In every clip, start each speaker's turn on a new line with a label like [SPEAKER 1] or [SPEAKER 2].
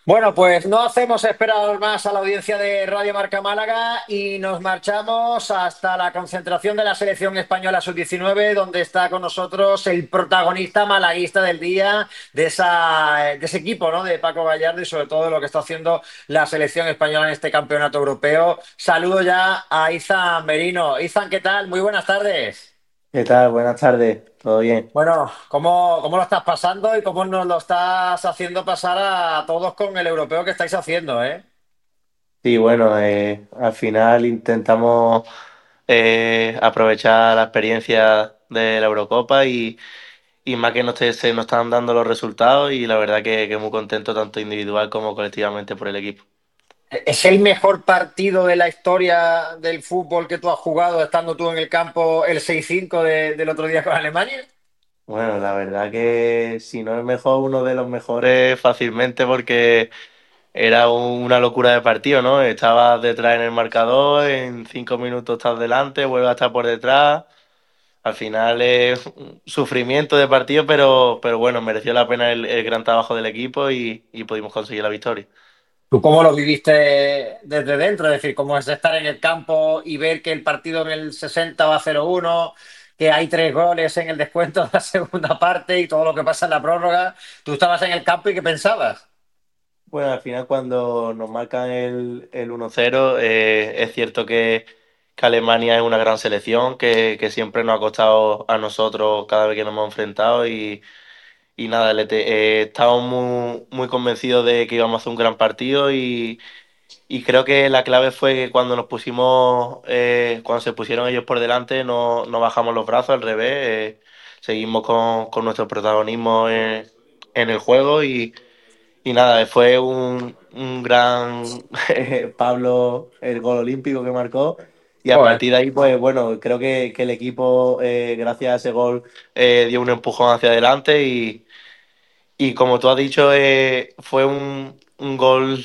[SPEAKER 1] Bueno, pues no hacemos esperar más a la audiencia de Radio Marca Málaga y nos marchamos hasta la concentración de la selección española sub-19, donde está con nosotros el protagonista malaguista del día de ese equipo, ¿no? De Paco Gallardo y sobre todo de lo que está haciendo la selección española en este campeonato europeo. Saludo ya a Izan Merino. Izan, ¿qué tal? Muy buenas tardes.
[SPEAKER 2] ¿Qué tal? Buenas tardes, ¿todo bien?
[SPEAKER 1] Bueno, ¿cómo lo estás pasando y cómo nos lo estás haciendo pasar a todos con el europeo que estáis haciendo, eh?
[SPEAKER 2] Sí, bueno, al final intentamos aprovechar la experiencia de la Eurocopa y más que se nos están dando los resultados y la verdad que muy contento tanto individual como colectivamente por el equipo.
[SPEAKER 1] ¿Es el mejor partido de la historia del fútbol que tú has jugado estando tú en el campo el 6-5 del otro día con Alemania?
[SPEAKER 2] Bueno, la verdad que si no es mejor, uno de los mejores fácilmente porque era una locura de partido, ¿no? Estabas detrás en el marcador, en 5 minutos estás delante, vuelves a estar por detrás. Al final es un sufrimiento de partido, pero bueno, mereció la pena el gran trabajo del equipo y pudimos conseguir la victoria.
[SPEAKER 1] ¿Tú cómo lo viviste desde dentro? Es decir, ¿cómo es estar en el campo y ver que el partido en el 60 va 0-1, que hay tres goles en el descuento de la segunda parte y todo lo que pasa en la prórroga? ¿Tú estabas en el campo y qué pensabas?
[SPEAKER 2] Bueno, al final cuando nos marcan el 1-0, es cierto que Alemania es una gran selección, que siempre nos ha costado a nosotros cada vez que nos hemos enfrentado y nada, estamos muy convencidos de que íbamos a hacer un gran partido y creo que la clave fue que cuando se pusieron ellos por delante, no bajamos los brazos, al revés, seguimos con nuestro protagonismo en el juego y nada, fue un gran Pablo, el gol olímpico que marcó. Y a
[SPEAKER 1] Joder.
[SPEAKER 2] partir de ahí, pues bueno, creo que el equipo, gracias a ese gol, dio un empujón hacia adelante y como tú has dicho, fue un gol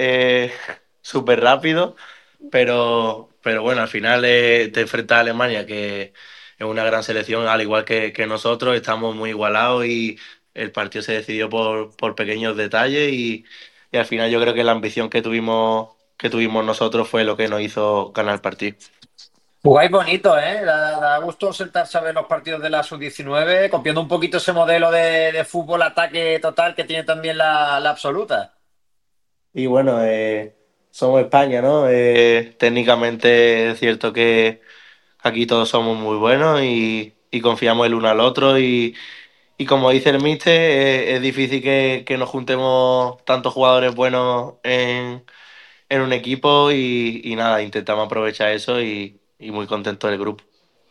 [SPEAKER 2] súper rápido, pero bueno, al final te enfrentas a Alemania, que es una gran selección, al igual que nosotros, estamos muy igualados y el partido se decidió por pequeños detalles y al final yo creo que la ambición que tuvimos nosotros fue lo que nos hizo ganar el partido.
[SPEAKER 1] Jugáis bonito, ¿eh? Da gusto sentarse a ver los partidos de la sub-19, copiando un poquito ese modelo de fútbol ataque total que tiene también la absoluta.
[SPEAKER 2] Y bueno, somos España, ¿no? Técnicamente es cierto que aquí todos somos muy buenos y confiamos el uno al otro y como dice el míster, es difícil que nos juntemos tantos jugadores buenos en un equipo y nada, intentamos aprovechar eso y muy contento del grupo.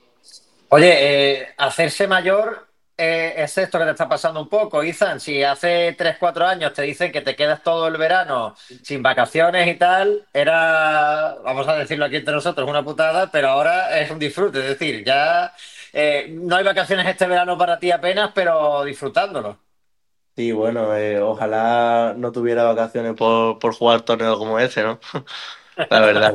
[SPEAKER 1] Oye, hacerse mayor es esto que te está pasando un poco, Izan. Si hace 3 4 años te dicen que te quedas todo el verano sin vacaciones y tal, era, vamos a decirlo aquí entre nosotros, una putada, pero ahora es un disfrute. Es decir, ya no hay vacaciones este verano para ti apenas, pero disfrutándolo.
[SPEAKER 2] Sí, bueno, ojalá no tuviera vacaciones por jugar torneos como ese, ¿no? La verdad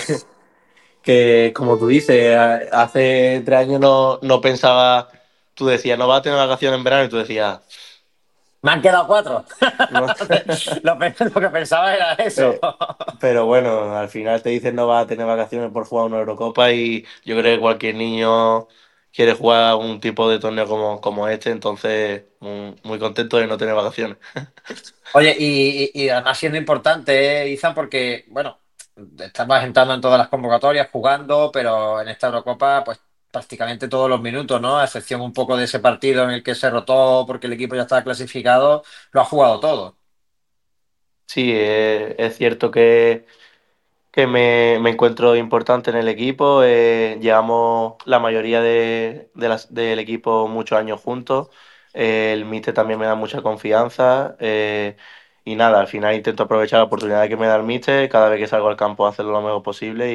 [SPEAKER 2] que como tú dices, hace 3 años no pensaba, tú decías, no vas a tener vacaciones en verano y tú decías,
[SPEAKER 1] Me han quedado 4.
[SPEAKER 2] no.
[SPEAKER 1] Lo que pensaba era eso.
[SPEAKER 2] Eh, pero bueno, al final te dicen no vas a tener vacaciones por jugar una Eurocopa y yo creo que cualquier niño quiere jugar un tipo de torneo como este, entonces muy contento de no tener vacaciones.
[SPEAKER 1] Oye, y además siendo importante, Izan, porque, bueno, estamos entrando en todas las convocatorias, jugando, pero en esta Eurocopa, pues prácticamente todos los minutos, ¿no? A excepción un poco de ese partido en el que se rotó porque el equipo ya estaba clasificado, lo ha jugado todo.
[SPEAKER 2] Sí, es cierto que me encuentro importante en el equipo. Llevamos la mayoría del equipo muchos años juntos. El míster también me da mucha confianza. Y nada, al final intento aprovechar la oportunidad que me da el míster. Cada vez que salgo al campo a hacerlo lo mejor posible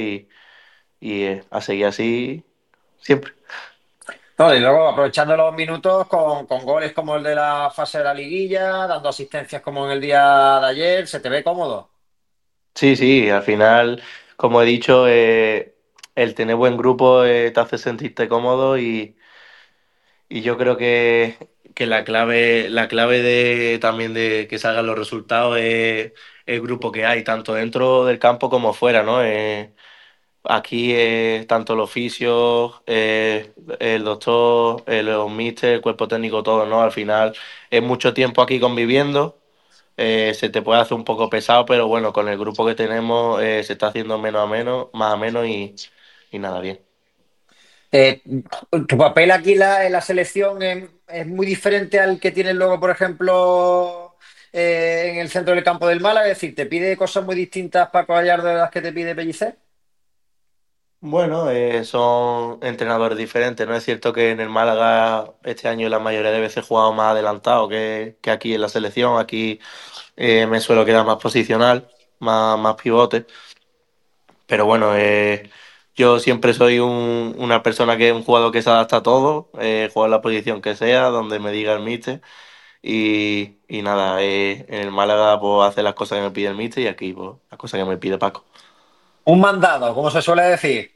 [SPEAKER 2] y a seguir así siempre.
[SPEAKER 1] No, y luego aprovechando los minutos con goles como el de la fase de la liguilla, dando asistencias como en el día de ayer, ¿se te ve cómodo?
[SPEAKER 2] Sí, sí, al final, como he dicho, el tener buen grupo te hace sentirte cómodo y yo creo que la clave de también de que salgan los resultados es el grupo que hay, tanto dentro del campo como fuera, ¿no? Aquí tanto los fisios, el doctor, los míster, el cuerpo técnico, todo, ¿no? Al final es mucho tiempo aquí conviviendo, se te puede hacer un poco pesado, pero bueno, con el grupo que tenemos se está haciendo menos a menos, más a menos y nada, bien.
[SPEAKER 1] Eh, ¿Tu papel aquí en la selección es muy diferente al que tienes luego, por ejemplo, en el centro del campo del Málaga? Es decir, ¿te pide cosas muy distintas Paco Gallardo de las que te pide Pellicer?
[SPEAKER 2] Bueno, son entrenadores diferentes, ¿no? Es cierto que en el Málaga este año la mayoría de veces he jugado más adelantado que aquí en la selección. Aquí me suelo quedar más posicional, más pivote. Pero bueno, yo siempre soy una persona que es un jugador que se adapta a todo, juego en la posición que sea, donde me diga el míster. Y nada, en el Málaga puedo hacer las cosas que me pide el míster y aquí pues, las cosas que me pide Paco.
[SPEAKER 1] Un mandado, como se suele decir.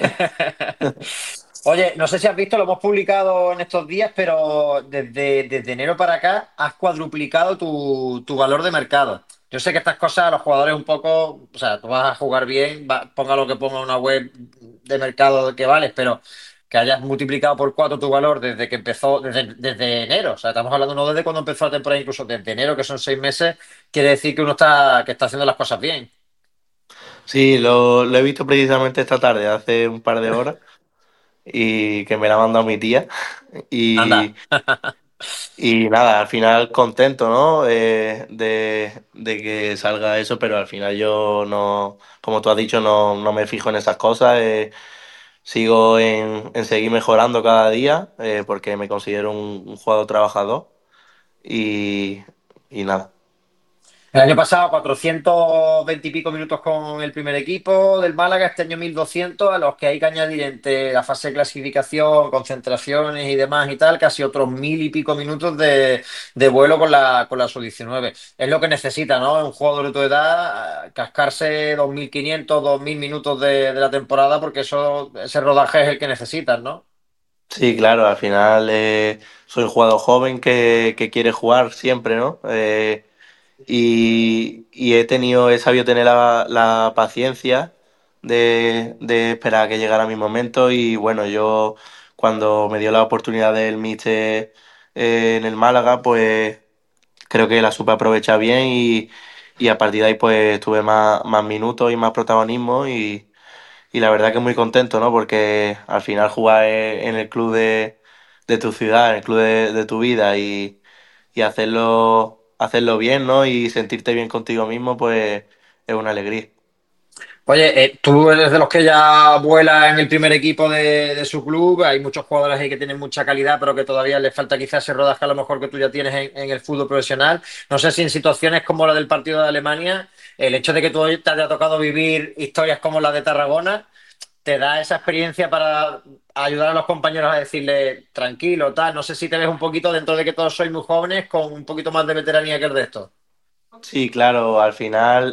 [SPEAKER 1] Oye, no sé si has visto, lo hemos publicado en estos días, pero desde enero para acá has cuadruplicado tu valor de mercado. Yo sé que estas cosas a los jugadores un poco, o sea, tú vas a jugar bien, ponga lo que ponga una web de mercado que vales, pero que hayas multiplicado por cuatro tu valor desde que empezó, desde enero. O sea, estamos hablando no desde cuando empezó la temporada, incluso desde enero, que son 6 meses, quiere decir que uno que está haciendo las cosas bien.
[SPEAKER 2] Sí, lo he visto precisamente esta tarde, hace un par de horas, y que me la ha mandado mi tía. Y,
[SPEAKER 1] Anda.
[SPEAKER 2] y nada, al final contento, ¿no? De que salga eso, pero al final yo no, como tú has dicho, no me fijo en esas cosas. Sigo en seguir mejorando cada día, porque me considero un jugador trabajador. Y, y nada.
[SPEAKER 1] El año pasado 420 y pico minutos con el primer equipo del Málaga, este año 1200, a los que hay que añadir entre la fase de clasificación, concentraciones y demás y tal, casi otros 1000 y pico minutos de vuelo con la sub-19. Es lo que necesita, ¿no? Un jugador de tu edad, cascarse 2500, 2000 minutos de la temporada, porque ese rodaje es el que necesitas, ¿no?
[SPEAKER 2] Sí, claro, al final soy un jugador joven que quiere jugar siempre, ¿no? Y he sabido tener la paciencia de esperar a que llegara mi momento y bueno, yo cuando me dio la oportunidad del míster en el Málaga, pues creo que la supe aprovechar bien y a partir de ahí pues tuve más minutos y más protagonismo y la verdad que muy contento, ¿no? Porque al final jugar en el club de tu ciudad, en el club de tu vida y hacerlo bien, ¿no? Y sentirte bien contigo mismo, pues es una alegría.
[SPEAKER 1] Oye, tú eres de los que ya vuela en el primer equipo de su club. Hay muchos jugadores ahí que tienen mucha calidad, pero que todavía les falta quizás ese rodaje a lo mejor que tú ya tienes en el fútbol profesional. No sé si en situaciones como la del partido de Alemania, el hecho de que tú te haya tocado vivir historias como la de Tarragona, te da esa experiencia para ayudar a los compañeros a decirle tranquilo, tal. No sé si te ves un poquito dentro de que todos sois muy jóvenes, con un poquito más de veteranía que el resto.
[SPEAKER 2] Sí, claro, al final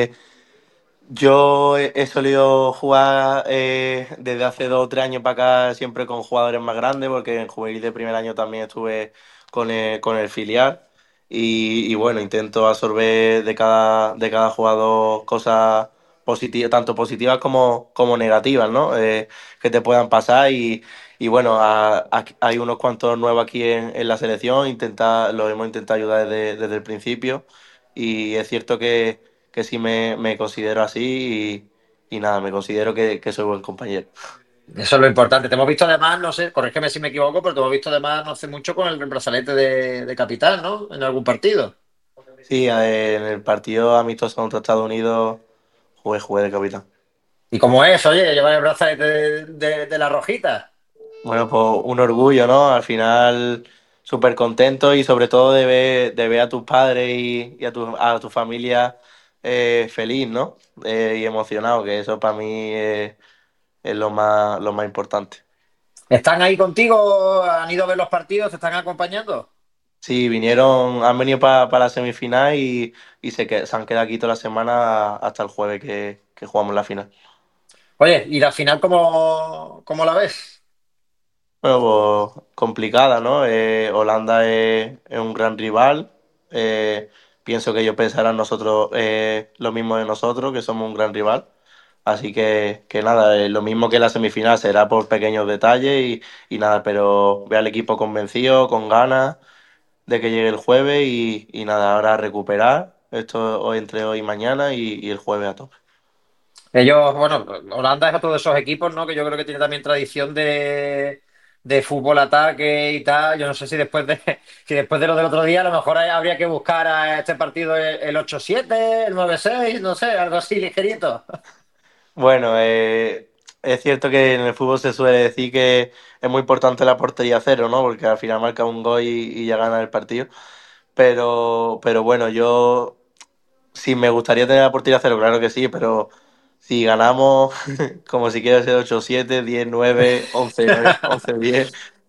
[SPEAKER 2] yo he solido jugar desde hace 2 o 3 años para acá siempre con jugadores más grandes, porque en juvenil de primer año también estuve con el filial y bueno, intento absorber de cada jugador cosas positivas, tanto positivas como negativas, ¿no? Que te puedan pasar y bueno, hay unos cuantos nuevos aquí en la selección, los hemos intentado ayudar desde el principio y es cierto que sí me considero así y nada, me considero que soy buen compañero.
[SPEAKER 1] Eso es lo importante. Te hemos visto además, no sé, corrígeme si me equivoco, pero te hemos visto además no hace mucho con el brazalete de capitán, ¿no? En algún partido.
[SPEAKER 2] Sí, en el partido amistoso contra Estados Unidos jugué de capitán.
[SPEAKER 1] ¿Y cómo es, oye, llevar el brazalete de la rojita?
[SPEAKER 2] Bueno, pues un orgullo, ¿no? Al final súper contento y sobre todo de ver a tus padres y a tu familia feliz, ¿no? Y emocionado, que eso para mí es lo más importante.
[SPEAKER 1] ¿Están ahí contigo? ¿Han ido a ver los partidos? ¿Te están acompañando?
[SPEAKER 2] Sí, han venido para la semifinal y se han quedado aquí toda la semana hasta el jueves que jugamos la final.
[SPEAKER 1] Oye, ¿y la final cómo la ves?
[SPEAKER 2] Bueno, pues complicada, ¿no? Holanda es un gran rival. Pienso que ellos pensarán nosotros lo mismo de nosotros, que somos un gran rival. Así que nada, lo mismo que la semifinal será por pequeños detalles y nada, pero ve al equipo convencido, con ganas de que llegue el jueves y nada, ahora a recuperar esto entre hoy y mañana y el jueves a tope.
[SPEAKER 1] Ellos, bueno, Holanda es otro de esos equipos, ¿no? Que yo creo que tiene también tradición de fútbol ataque y tal. Yo no sé si después de, si después de lo del otro día, a lo mejor habría que buscar a este partido el 8-7, el 9-6, no sé, algo así ligerito.
[SPEAKER 2] Bueno, es cierto que en el fútbol se suele decir que es muy importante la portería cero, ¿no? Porque al final marca un gol y ya gana el partido. Pero bueno, yo sí me gustaría tener la portería cero, claro que sí, pero si ganamos, como si quiere ser 8-7, 10-9, 11-10,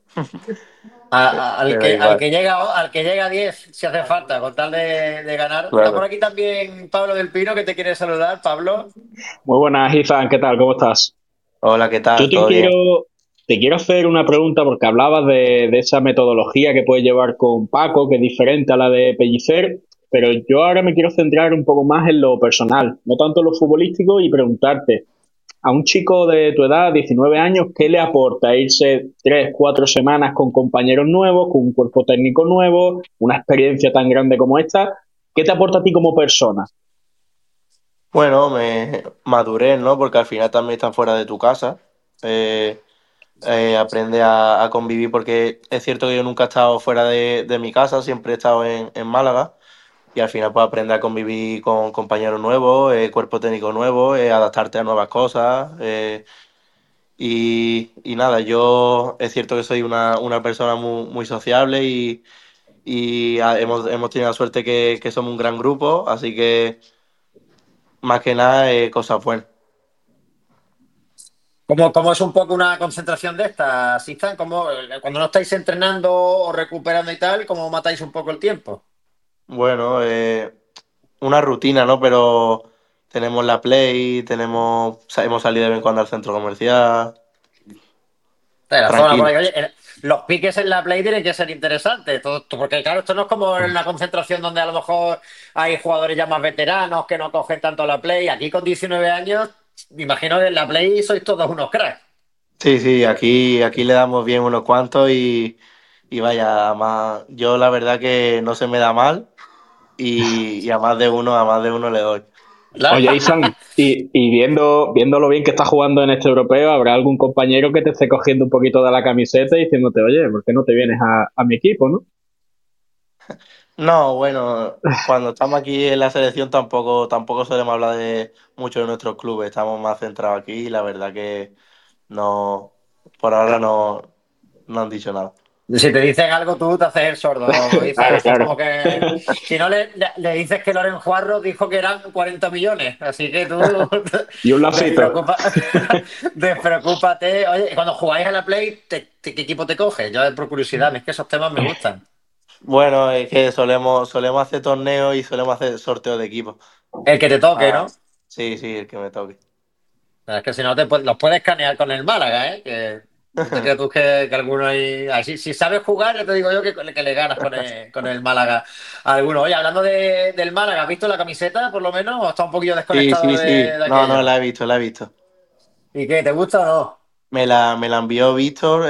[SPEAKER 1] Al
[SPEAKER 2] me da
[SPEAKER 1] que, al
[SPEAKER 2] igual.
[SPEAKER 1] que llega, al que llega a 10, si hace falta, con tal de ganar. Está por
[SPEAKER 2] Claro.
[SPEAKER 1] aquí también Pablo del Pino, que te quiere saludar. Pablo.
[SPEAKER 3] Muy buenas, Izan, ¿qué tal? ¿Cómo estás?
[SPEAKER 2] Hola, ¿qué
[SPEAKER 3] Yo
[SPEAKER 2] tal? ¿Todo bien?
[SPEAKER 3] te quiero hacer una pregunta porque hablabas de esa metodología que puedes llevar con Paco, que es diferente a la de Pellicer, pero yo ahora me quiero centrar un poco más en lo personal, no tanto en lo futbolístico, y preguntarte, a un chico de tu edad, 19 años, ¿qué le aporta irse 3, 4 semanas con compañeros nuevos, con un cuerpo técnico nuevo, una experiencia tan grande como esta? ¿Qué te aporta a ti como persona?
[SPEAKER 2] Bueno, me maduré, ¿no? Porque al final también estás fuera de tu casa. Eh, aprende a convivir porque es cierto que yo nunca he estado fuera de mi casa, siempre he estado en Málaga y al final pues aprende a convivir con compañeros nuevos, cuerpo técnico nuevo, adaptarte a nuevas cosas y nada, yo es cierto que soy una persona muy sociable y hemos tenido la suerte que somos un gran grupo, así que más que nada cosas buenas.
[SPEAKER 1] ¿Cómo es un poco una concentración de estas, Izan? Cuando no estáis entrenando o recuperando y tal, cómo matáis un poco el tiempo?
[SPEAKER 2] Bueno, una rutina, ¿no? Pero tenemos la Play, hemos salido de vez en cuando al centro comercial,
[SPEAKER 1] La zona por
[SPEAKER 2] tranquilo.
[SPEAKER 1] ahí. Oye, los piques en la Play tienen que ser interesantes, porque claro, esto no es como en la concentración donde a lo mejor hay jugadores ya más veteranos que no cogen tanto la Play. Aquí con 19 años, me imagino que en la Play sois todos unos cracks.
[SPEAKER 2] Sí, sí, aquí le damos bien unos cuantos y vaya, yo la verdad que no se me da mal y a más de uno le doy.
[SPEAKER 3] Oye, Isan, y viendo lo bien que estás jugando en este europeo, ¿habrá algún compañero que te esté cogiendo un poquito de la camiseta y diciéndote, oye, ¿por qué no te vienes a mi equipo, no?
[SPEAKER 2] No, bueno, cuando estamos aquí en la selección tampoco solemos hablar de mucho de nuestros clubes, estamos más centrados aquí y la verdad que no, por ahora no han dicho nada.
[SPEAKER 1] Si te dicen algo, tú te haces el sordo, Izan.
[SPEAKER 3] Claro,
[SPEAKER 1] Esto es
[SPEAKER 3] claro.
[SPEAKER 1] como que si no le dices que Loren Juarro dijo que eran 40 millones. Así que tú
[SPEAKER 3] Y un lapsito.
[SPEAKER 1] despreocupa, despreocúpate. Oye, cuando jugáis a la Play, ¿qué equipo te coges? Yo, por curiosidad, es que esos temas me gustan.
[SPEAKER 2] Bueno, es que solemos hacer torneos y solemos hacer sorteos de equipos.
[SPEAKER 1] El que te toque,
[SPEAKER 2] Ah,
[SPEAKER 1] ¿no?
[SPEAKER 2] sí, sí, el que me toque.
[SPEAKER 1] Es que si no, los puedes escanear con el Málaga, ¿eh? Que no te creas tú que alguno ahí. Si sabes jugar, ya te digo yo que le ganas con el Málaga a alguno. Oye, hablando del Málaga, ¿has visto la camiseta, por lo menos? ¿O está un poquillo
[SPEAKER 2] Sí,
[SPEAKER 1] desconectado
[SPEAKER 2] sí, sí.
[SPEAKER 1] de
[SPEAKER 2] No, no,
[SPEAKER 1] aquello?
[SPEAKER 2] la he visto, la he visto.
[SPEAKER 1] ¿Y qué? ¿Te gusta o no?
[SPEAKER 2] Me la envió Víctor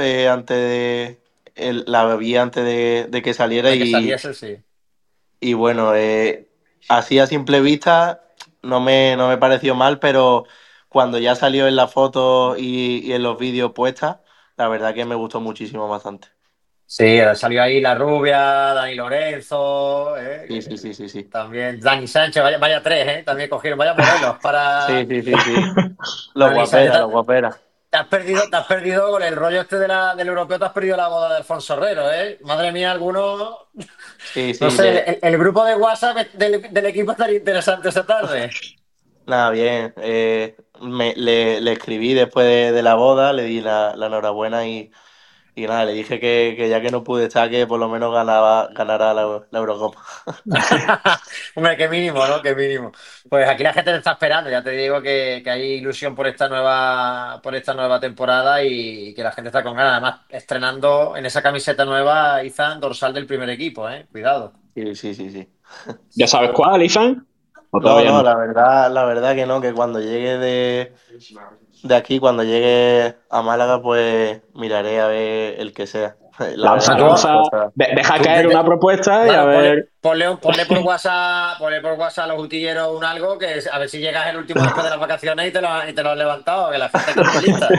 [SPEAKER 2] la vi antes de que saliera
[SPEAKER 1] De que saliese, sí.
[SPEAKER 2] y bueno, así a simple vista no me pareció mal, pero cuando ya salió en la foto y en los vídeos puestas, la verdad que me gustó muchísimo bastante.
[SPEAKER 1] Sí, salió ahí la rubia, Dani Lorenzo,
[SPEAKER 2] Sí, sí, sí, sí, sí.
[SPEAKER 1] también Dani Sánchez, vaya tres, también cogieron, vaya modelos
[SPEAKER 2] Sí,
[SPEAKER 1] para,
[SPEAKER 2] sí, sí, sí. Los
[SPEAKER 1] Dani Sánchez.
[SPEAKER 2] guaperas, los guaperas.
[SPEAKER 1] Te has perdido con el rollo este del europeo, te has perdido la boda de Alfonso Herrero, ¿eh? Madre mía, algunos.
[SPEAKER 2] Sí,
[SPEAKER 1] No
[SPEAKER 2] sí,
[SPEAKER 1] sé, el grupo de WhatsApp del equipo estaría interesante esa tarde.
[SPEAKER 2] nada, bien. Le escribí después de la boda, le di la enhorabuena Y nada, le dije que ya que no pude estar, que por lo menos ganara la Eurocopa.
[SPEAKER 1] Hombre, qué mínimo, ¿no? Qué mínimo. Pues aquí la gente te está esperando, ya te digo que hay ilusión por esta nueva temporada y que la gente está con ganas. Además, estrenando en esa camiseta nueva, Izan, dorsal del primer equipo, ¿eh? Cuidado.
[SPEAKER 2] Sí, sí, sí, sí.
[SPEAKER 3] ¿Ya sabes cuál, Izan? ¿O
[SPEAKER 2] No,
[SPEAKER 3] todavía
[SPEAKER 2] no,
[SPEAKER 3] no?
[SPEAKER 2] la verdad que no, que cuando llegue de aquí, cuando llegue a Málaga, pues miraré a ver el que sea.
[SPEAKER 3] Lanza,
[SPEAKER 1] Ah,
[SPEAKER 3] lanza,
[SPEAKER 2] Cosa.
[SPEAKER 3] deja caer una propuesta y a
[SPEAKER 1] claro,
[SPEAKER 3] ver.
[SPEAKER 1] ponle por WhatsApp a los utilleros un algo, a ver si llegas el último después de las vacaciones y te lo has levantado, que la gente aquí muy lista.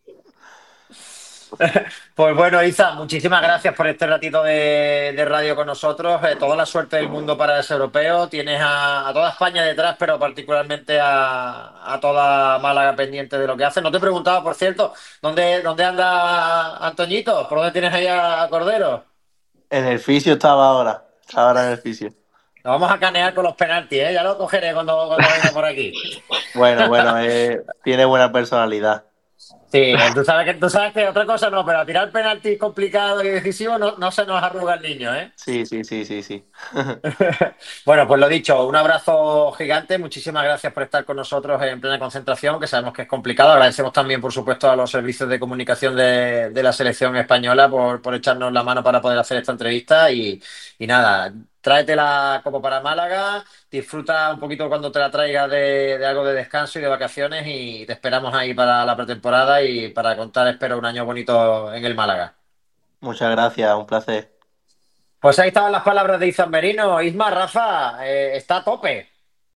[SPEAKER 1] Pues bueno, Isa, muchísimas gracias por este ratito de radio con nosotros. Toda la suerte del mundo para ese europeo. Tienes a toda España detrás, pero particularmente a toda Málaga pendiente de lo que hace. No te he preguntado, por cierto, ¿dónde anda Antoñito? ¿Por dónde tienes ahí a Cordero?
[SPEAKER 2] En el fisio estaba ahora en el fisio.
[SPEAKER 1] Nos vamos a canear con los penaltis, ¿eh? Ya lo cogeré cuando venga por aquí.
[SPEAKER 2] Bueno, bueno, tiene buena personalidad.
[SPEAKER 1] Sí, tú sabes que otra cosa no, pero a tirar penaltis complicados y decisivos no se nos arruga el niño, ¿eh?
[SPEAKER 2] Sí, sí, sí, sí, sí.
[SPEAKER 1] Bueno, pues lo dicho, un abrazo gigante. Muchísimas gracias por estar con nosotros en plena concentración, que sabemos que es complicado. Agradecemos también, por supuesto, a los servicios de comunicación de la selección española por echarnos la mano para poder hacer esta entrevista. Y nada, tráetela como para Málaga, disfruta un poquito cuando te la traigas de algo de descanso y de vacaciones y te esperamos ahí para la pretemporada y para contar, espero, un año bonito en el Málaga.
[SPEAKER 2] Muchas gracias, un placer.
[SPEAKER 1] Pues ahí estaban las palabras de Izan Merino. Isma, Rafa, está a tope.